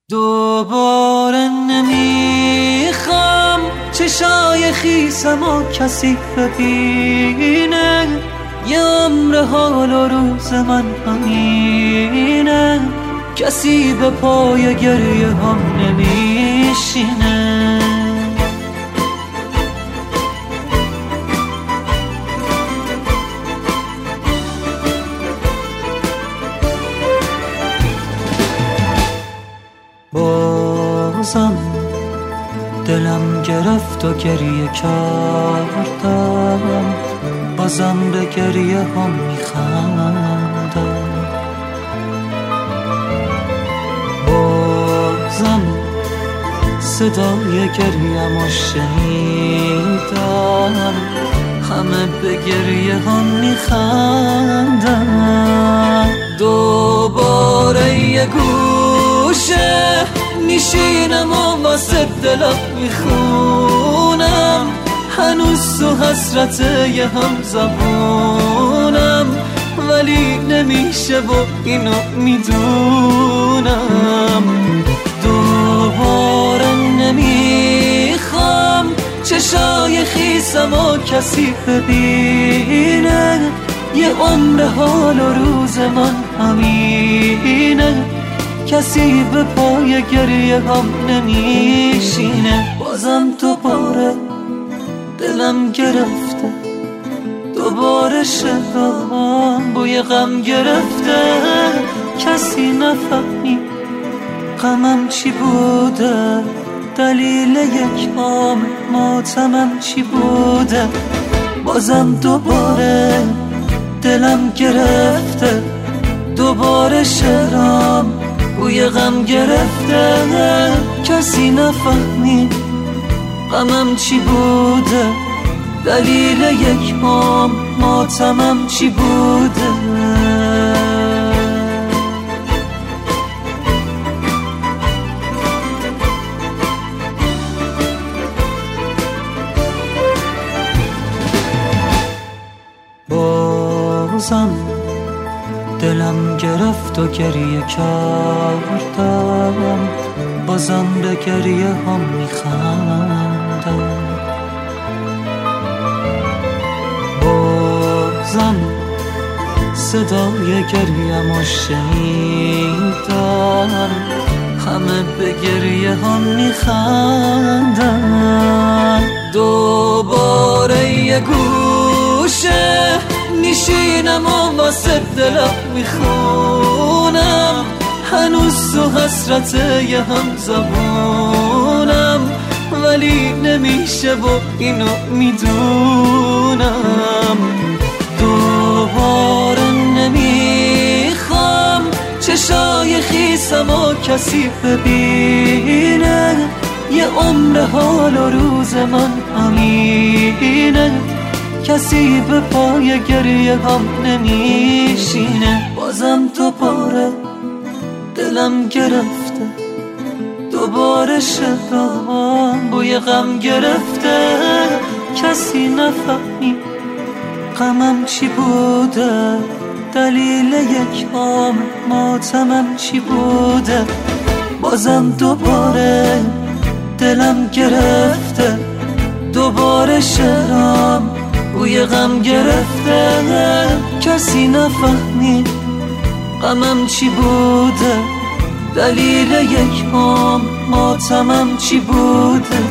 دوباره نمیخوام چشای خیسم و کسی ببینه، یه عمر حال و روز من همینه، کسی به پای گریه هم نمیشینه. بازم دلم گرفت و گریه کردم، بازم به گریه هم میخندم، بازم صدای گریم و شنیدم، همه به گریه هم میخندم. دوباره یه گوشه میشینم و واسه دلم میخونم، هنوز تو حسرت یه هم زبونم، ولی نمیشه و اینو میدونم. دوباره نمیخوام چشای خیسم و کسی ببینه، یه عمر حال و روز من همینه، کسی به پای گریه هم نمیشینه. بازم دوباره دلم گرفته، دوباره شدم بوی غم گرفته، کسی نفهمی غمم چی بوده، دلیل یک عمر ماتمم چی بوده. بازم دوباره دلم گرفته، دوباره شدم بوی غم گرفته، کسی نفهمی غمم چی بوده، دلیل یک عمر ماتمم چی بوده. بازم دلم گرفت و گریه کردم، بازم به گریه هم میخندم، بازم صدای گریم و شنیدم، همه به گریه هم میخندم. دوباره یه گوشه میشینم و واسه دلم میخونم، هنوز تو حسرت یه هم زبونم، ولی نمیشه و اینو میدونم. دوباره نمیخوام چشای خیسم و کسی ببینه، یه عمر حال و روز من همینه، کسی به پای گریه هم نمیشینه. بازم دوباره دلم گرفته، دوباره شدم بوی غم گرفته، کسی نفهمی غمم چی بوده، دلیل یک عمر ماتمم چی بوده. بازم دوباره دلم گرفته، دوباره شدم بوی غم گرفته، کسی نفهمی غمم چی بوده، دلیل یک عمر ماتمم چی بوده.